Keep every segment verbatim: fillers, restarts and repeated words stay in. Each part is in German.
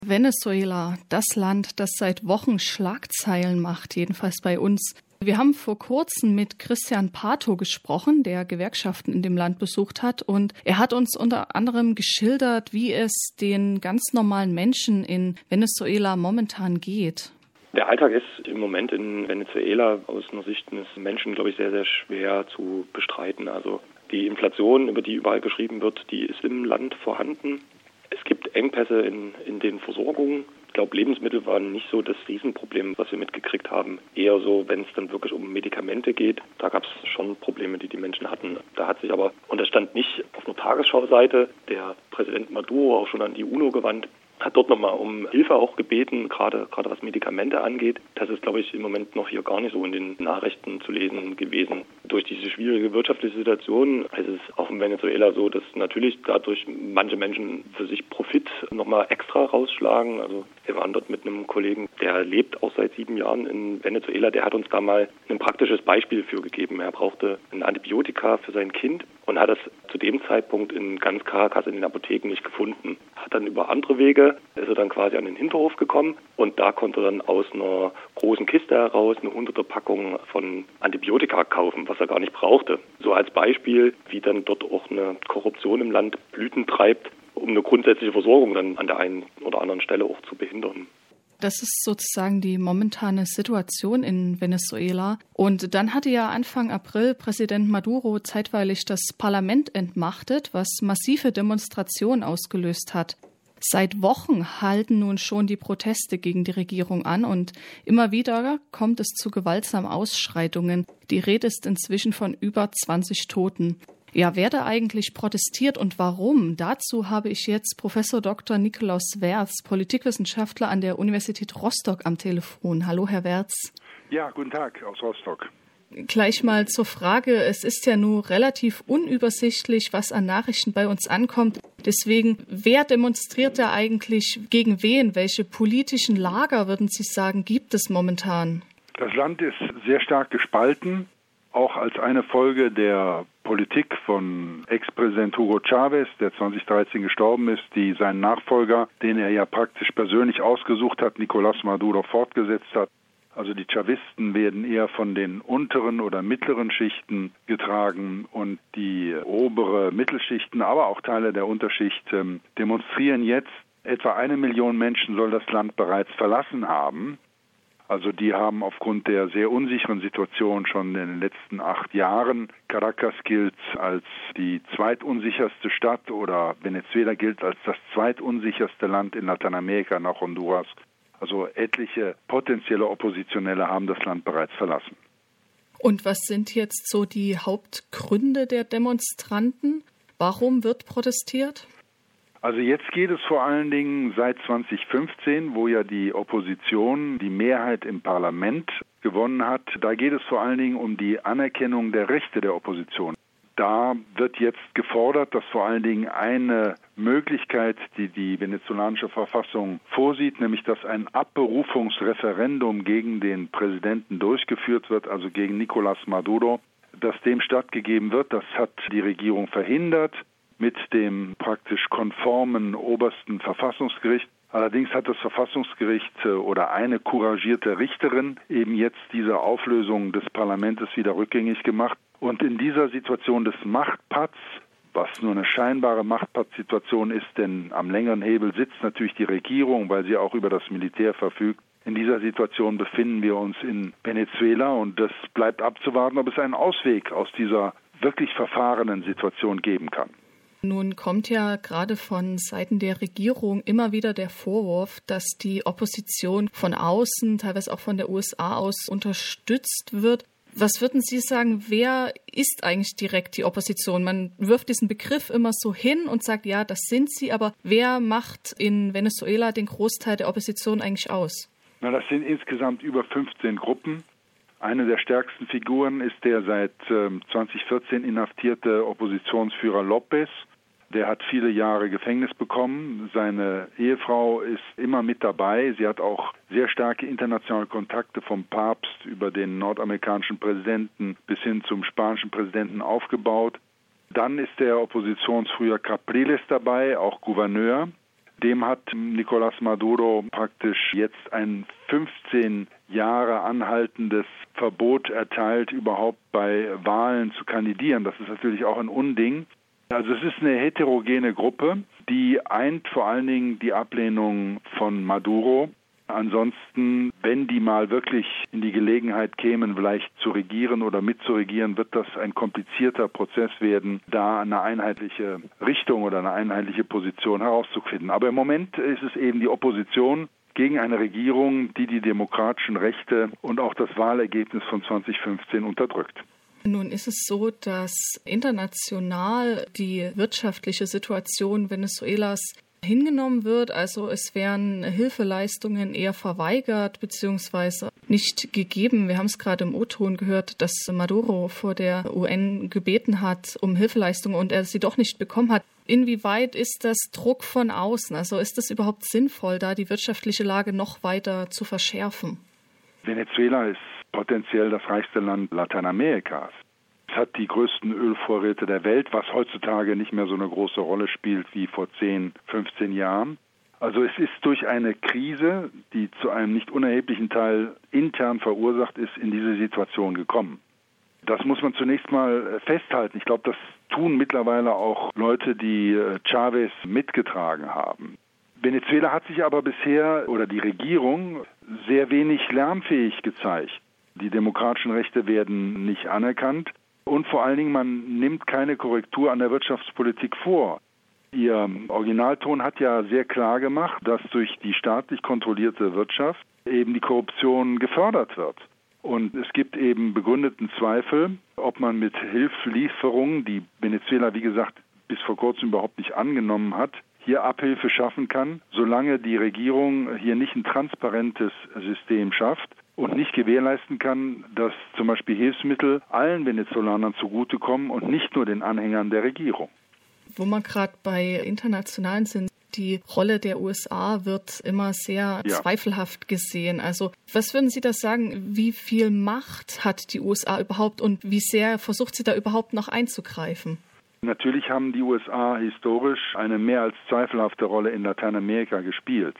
Venezuela, das Land, das seit Wochen Schlagzeilen macht, jedenfalls bei uns. Wir haben vor kurzem mit Christian Pato gesprochen, der Gewerkschaften in dem Land besucht hat. Und er hat uns unter anderem geschildert, wie es den ganz normalen Menschen in Venezuela momentan geht. Der Alltag ist im Moment in Venezuela aus einer Sicht des Menschen, glaube ich, sehr, sehr schwer zu bestreiten. Also die Inflation, über die überall geschrieben wird, die ist im Land vorhanden. Es gibt Engpässe in, in den Versorgungen. Ich glaube, Lebensmittel waren nicht so das Riesenproblem, was wir mitgekriegt haben. Eher so, wenn es dann wirklich um Medikamente geht. Da gab es schon Probleme, die die Menschen hatten. Da hat sich aber, und das stand nicht auf einer Tagesschau-Seite, der Präsident Maduro auch schon an die UNO gewandt, hat dort nochmal um Hilfe auch gebeten, gerade gerade was Medikamente angeht. Das ist, glaube ich, im Moment noch hier gar nicht so in den Nachrichten zu lesen gewesen. Durch diese schwierige wirtschaftliche Situation ist es auch in Venezuela so, dass natürlich dadurch manche Menschen für sich Profit nochmal extra rausschlagen. Also wir waren dort mit einem Kollegen, der lebt auch seit sieben Jahren in Venezuela. Der hat uns da mal ein praktisches Beispiel für gegeben. Er brauchte ein Antibiotika für sein Kind und hat es zu dem Zeitpunkt in ganz Caracas in den Apotheken nicht gefunden. Hat dann über andere Wege, ist er dann quasi an den Hinterhof gekommen und da konnte er dann aus einer großen Kiste heraus eine hunderte Packung von Antibiotika kaufen, was er gar nicht brauchte. So als Beispiel, wie dann dort auch eine Korruption im Land Blüten treibt, um eine grundsätzliche Versorgung dann an der einen oder anderen Stelle auch zu behindern. Das ist sozusagen die momentane Situation in Venezuela. Und dann hatte ja Anfang April Präsident Maduro zeitweilig das Parlament entmachtet, was massive Demonstrationen ausgelöst hat. Seit Wochen halten nun schon die Proteste gegen die Regierung an und immer wieder kommt es zu gewaltsamen Ausschreitungen. Die Rede ist inzwischen von über zwanzig Toten. Ja, wer da eigentlich protestiert und warum? Dazu habe ich jetzt Professor Doktor Nikolaus Werz, Politikwissenschaftler an der Universität Rostock am Telefon. Hallo, Herr Werz. Ja, guten Tag aus Rostock. Gleich mal zur Frage. Es ist ja nur relativ unübersichtlich, was an Nachrichten bei uns ankommt. Deswegen, wer demonstriert da eigentlich gegen wen? Welche politischen Lager, würden Sie sagen, gibt es momentan? Das Land ist sehr stark gespalten. Auch als eine Folge der Politik von Ex-Präsident Hugo Chavez, der zwanzig dreizehn gestorben ist, die seinen Nachfolger, den er ja praktisch persönlich ausgesucht hat, Nicolás Maduro, fortgesetzt hat. Also die Chavisten werden eher von den unteren oder mittleren Schichten getragen und die obere Mittelschichten, aber auch Teile der Unterschicht ähm, demonstrieren jetzt. Etwa eine Million Menschen soll das Land bereits verlassen haben. Also die haben aufgrund der sehr unsicheren Situation schon in den letzten acht Jahren, Caracas gilt als die zweitunsicherste Stadt oder Venezuela gilt als das zweitunsicherste Land in Lateinamerika nach Honduras. Also etliche potenzielle Oppositionelle haben das Land bereits verlassen. Und was sind jetzt so die Hauptgründe der Demonstranten? Warum wird protestiert? Also jetzt geht es vor allen Dingen seit zwanzig fünfzehn, wo ja die Opposition die Mehrheit im Parlament gewonnen hat. Da geht es vor allen Dingen um die Anerkennung der Rechte der Opposition. Da wird jetzt gefordert, dass vor allen Dingen eine Möglichkeit, die die venezolanische Verfassung vorsieht, nämlich dass ein Abberufungsreferendum gegen den Präsidenten durchgeführt wird, also gegen Nicolás Maduro, dass dem stattgegeben wird. Das hat die Regierung verhindert mit dem praktisch konformen obersten Verfassungsgericht. Allerdings hat das Verfassungsgericht oder eine couragierte Richterin eben jetzt diese Auflösung des Parlaments wieder rückgängig gemacht. Und in dieser Situation des Machtpatts, was nur eine scheinbare Machtpattsituation ist, denn am längeren Hebel sitzt natürlich die Regierung, weil sie auch über das Militär verfügt. In dieser Situation befinden wir uns in Venezuela und das bleibt abzuwarten, ob es einen Ausweg aus dieser wirklich verfahrenen Situation geben kann. Nun kommt ja gerade von Seiten der Regierung immer wieder der Vorwurf, dass die Opposition von außen, teilweise auch von der U S A aus, unterstützt wird. Was würden Sie sagen, wer ist eigentlich direkt die Opposition? Man wirft diesen Begriff immer so hin und sagt, ja, das sind sie, aber wer macht in Venezuela den Großteil der Opposition eigentlich aus? Na, das sind insgesamt über fünfzehn Gruppen. Eine der stärksten Figuren ist der seit ähm, zwanzig vierzehn inhaftierte Oppositionsführer López. Der hat viele Jahre Gefängnis bekommen. Seine Ehefrau ist immer mit dabei. Sie hat auch sehr starke internationale Kontakte vom Papst über den nordamerikanischen Präsidenten bis hin zum spanischen Präsidenten aufgebaut. Dann ist der Oppositionsführer Capriles dabei, auch Gouverneur. Dem hat Nicolás Maduro praktisch jetzt ein fünfzehn Jahre anhaltendes Verbot erteilt, überhaupt bei Wahlen zu kandidieren. Das ist natürlich auch ein Unding. Also es ist eine heterogene Gruppe, die eint vor allen Dingen die Ablehnung von Maduro. Ansonsten, wenn die mal wirklich in die Gelegenheit kämen, vielleicht zu regieren oder mitzuregieren, wird das ein komplizierter Prozess werden, da eine einheitliche Richtung oder eine einheitliche Position herauszufinden. Aber im Moment ist es eben die Opposition gegen eine Regierung, die die demokratischen Rechte und auch das Wahlergebnis von zwanzig fünfzehn unterdrückt. Nun ist es so, dass international die wirtschaftliche Situation Venezuelas hingenommen wird. Also es werden Hilfeleistungen eher verweigert bzw. nicht gegeben. Wir haben es gerade im O-Ton gehört, dass Maduro vor der U N gebeten hat um Hilfeleistungen und er sie doch nicht bekommen hat. Inwieweit ist das Druck von außen? Also ist es überhaupt sinnvoll, da die wirtschaftliche Lage noch weiter zu verschärfen? Venezuela ist potenziell das reichste Land Lateinamerikas. Es hat die größten Ölvorräte der Welt, was heutzutage nicht mehr so eine große Rolle spielt wie vor zehn, fünfzehn Jahren. Also es ist durch eine Krise, die zu einem nicht unerheblichen Teil intern verursacht ist, in diese Situation gekommen. Das muss man zunächst mal festhalten. Ich glaube, das tun mittlerweile auch Leute, die Chávez mitgetragen haben. Venezuela hat sich aber bisher, oder die Regierung, sehr wenig lernfähig gezeigt. Die demokratischen Rechte werden nicht anerkannt und vor allen Dingen, man nimmt keine Korrektur an der Wirtschaftspolitik vor. Ihr Originalton hat ja sehr klar gemacht, dass durch die staatlich kontrollierte Wirtschaft eben die Korruption gefördert wird. Und es gibt eben begründeten Zweifel, ob man mit Hilfslieferungen, die Venezuela, wie gesagt, bis vor kurzem überhaupt nicht angenommen hat, hier Abhilfe schaffen kann, solange die Regierung hier nicht ein transparentes System schafft und nicht gewährleisten kann, dass zum Beispiel Hilfsmittel allen Venezolanern zugutekommen und nicht nur den Anhängern der Regierung. Wo man gerade bei internationalen sind, die Rolle der U S A wird immer sehr ja. zweifelhaft gesehen. Also was würden Sie da sagen, wie viel Macht hat die U S A überhaupt und wie sehr versucht sie da überhaupt noch einzugreifen? Natürlich haben die U S A historisch eine mehr als zweifelhafte Rolle in Lateinamerika gespielt.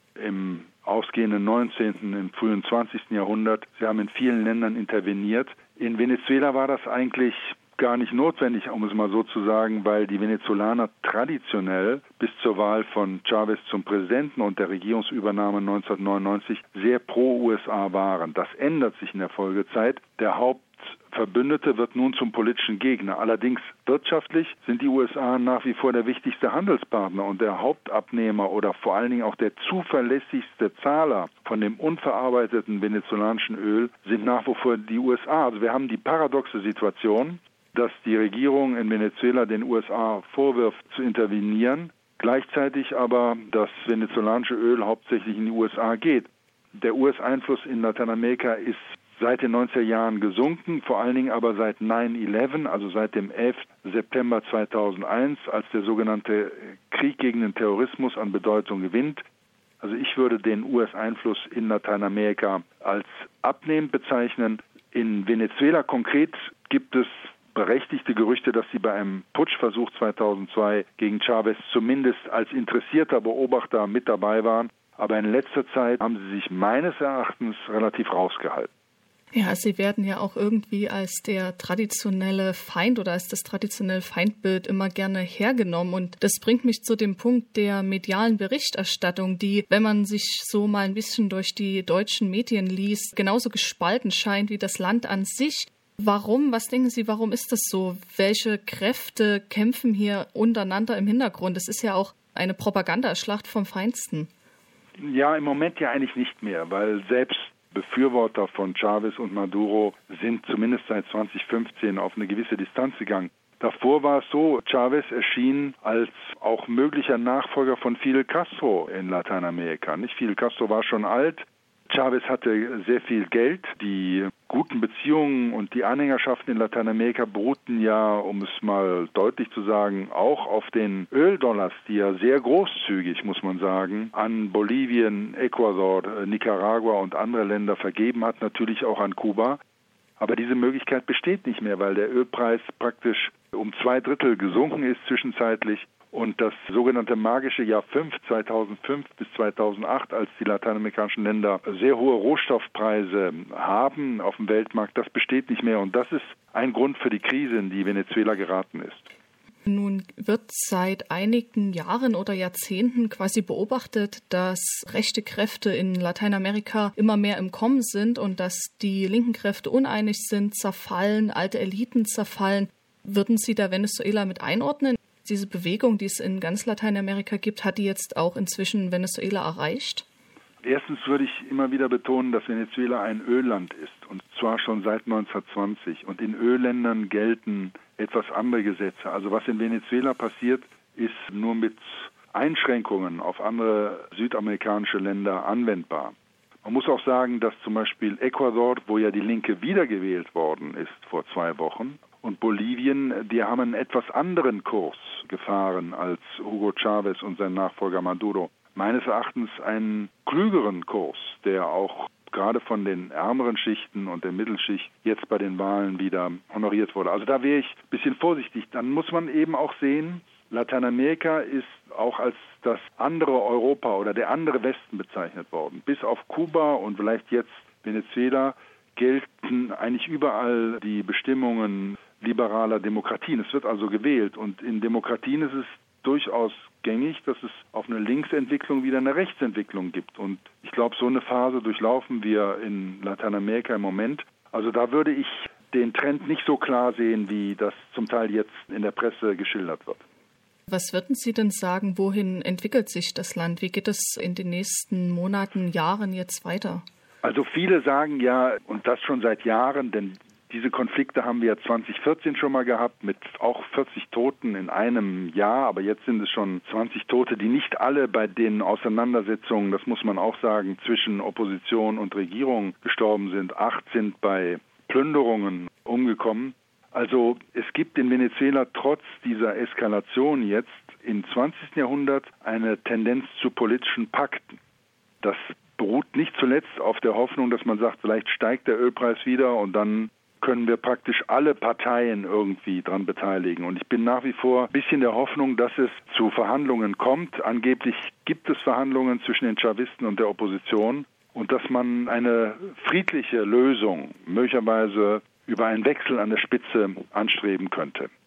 Im ausgehenden neunzehnten, im frühen zwanzigsten Jahrhundert. Sie haben in vielen Ländern interveniert. In Venezuela war das eigentlich gar nicht notwendig, um es mal so zu sagen, weil die Venezolaner traditionell bis zur Wahl von Chávez zum Präsidenten und der Regierungsübernahme neunzehnhundertneunundneunzig sehr pro-U S A waren. Das ändert sich in der Folgezeit. Der Hauptverbündete wird nun zum politischen Gegner. Allerdings wirtschaftlich sind die U S A nach wie vor der wichtigste Handelspartner und der Hauptabnehmer oder vor allen Dingen auch der zuverlässigste Zahler von dem unverarbeiteten venezolanischen Öl sind nach wie vor die U S A. Also wir haben die paradoxe Situation, dass die Regierung in Venezuela den U S A vorwirft, zu intervenieren, gleichzeitig aber das venezolanische Öl hauptsächlich in die U S A geht. Der U S-Einfluss in Lateinamerika ist seit den neunziger Jahren gesunken, vor allen Dingen aber seit neun elf, also seit dem elften September zweitausendeins, als der sogenannte Krieg gegen den Terrorismus an Bedeutung gewinnt. Also ich würde den U S-Einfluss in Lateinamerika als abnehmend bezeichnen. In Venezuela konkret gibt es berechtigte Gerüchte, dass sie bei einem Putschversuch zweitausendzwei gegen Chávez zumindest als interessierter Beobachter mit dabei waren. Aber in letzter Zeit haben sie sich meines Erachtens relativ rausgehalten. Ja, sie werden ja auch irgendwie als der traditionelle Feind oder als das traditionelle Feindbild immer gerne hergenommen. Und das bringt mich zu dem Punkt der medialen Berichterstattung, die, wenn man sich so mal ein bisschen durch die deutschen Medien liest, genauso gespalten scheint wie das Land an sich. Warum? Was denken Sie, warum ist das so? Welche Kräfte kämpfen hier untereinander im Hintergrund? Es ist ja auch eine Propagandaschlacht vom Feinsten. Ja, im Moment ja eigentlich nicht mehr, weil selbst Befürworter von Chávez und Maduro sind zumindest seit zwanzig fünfzehn auf eine gewisse Distanz gegangen. Davor war es so, Chávez erschien als auch möglicher Nachfolger von Fidel Castro in Lateinamerika. Nicht? Fidel Castro war schon alt. Chávez hatte sehr viel Geld. Die guten Beziehungen und die Anhängerschaften in Lateinamerika beruhten ja, um es mal deutlich zu sagen, auch auf den Öldollars, die ja sehr großzügig, muss man sagen, an Bolivien, Ecuador, Nicaragua und andere Länder vergeben hat, natürlich auch an Kuba. Aber diese Möglichkeit besteht nicht mehr, weil der Ölpreis praktisch um zwei Drittel gesunken ist zwischenzeitlich Und das sogenannte magische Jahr fünf, zweitausendfünf bis zweitausendacht, als die lateinamerikanischen Länder sehr hohe Rohstoffpreise haben auf dem Weltmarkt, das besteht nicht mehr. Und das ist ein Grund für die Krise, in die Venezuela geraten ist. Nun wird seit einigen Jahren oder Jahrzehnten quasi beobachtet, dass rechte Kräfte in Lateinamerika immer mehr im Kommen sind und dass die linken Kräfte uneinig sind, zerfallen, alte Eliten zerfallen. Würden Sie da Venezuela mit einordnen? Diese Bewegung, die es in ganz Lateinamerika gibt, hat die jetzt auch inzwischen Venezuela erreicht? Erstens würde ich immer wieder betonen, dass Venezuela ein Ölland ist, und zwar schon seit neunzehnhundertzwanzig. Und in Ölländern gelten etwas andere Gesetze. Also was in Venezuela passiert, ist nur mit Einschränkungen auf andere südamerikanische Länder anwendbar. Man muss auch sagen, dass zum Beispiel Ecuador, wo ja die Linke wiedergewählt worden ist vor zwei Wochen, und Bolivien, die haben einen etwas anderen Kurs gefahren als Hugo Chavez und sein Nachfolger Maduro. Meines Erachtens einen klügeren Kurs, der auch gerade von den ärmeren Schichten und der Mittelschicht jetzt bei den Wahlen wieder honoriert wurde. Also da wäre ich ein bisschen vorsichtig. Dann muss man eben auch sehen, Lateinamerika ist auch als das andere Europa oder der andere Westen bezeichnet worden. Bis auf Kuba und vielleicht jetzt Venezuela gelten eigentlich überall die Bestimmungen liberaler Demokratien. Es wird also gewählt, und in Demokratien ist es durchaus gängig, dass es auf eine Linksentwicklung wieder eine Rechtsentwicklung gibt. Und ich glaube, so eine Phase durchlaufen wir in Lateinamerika im Moment. Also da würde ich den Trend nicht so klar sehen, wie das zum Teil jetzt in der Presse geschildert wird. Was würden Sie denn sagen, wohin entwickelt sich das Land? Wie geht es in den nächsten Monaten, Jahren jetzt weiter? Also viele sagen ja, und das schon seit Jahren, denn diese Konflikte haben wir zwanzig vierzehn schon mal gehabt, mit auch vierzig Toten in einem Jahr, aber jetzt sind es schon zwanzig Tote, die nicht alle bei den Auseinandersetzungen, das muss man auch sagen, zwischen Opposition und Regierung gestorben sind. Acht sind bei Plünderungen umgekommen. Also es gibt in Venezuela trotz dieser Eskalation jetzt im zwanzigsten Jahrhundert eine Tendenz zu politischen Pakten. Das beruht nicht zuletzt auf der Hoffnung, dass man sagt, vielleicht steigt der Ölpreis wieder und dann können wir praktisch alle Parteien irgendwie dran beteiligen. Und ich bin nach wie vor ein bisschen der Hoffnung, dass es zu Verhandlungen kommt. Angeblich gibt es Verhandlungen zwischen den Chavisten und der Opposition, und dass man eine friedliche Lösung möglicherweise über einen Wechsel an der Spitze anstreben könnte.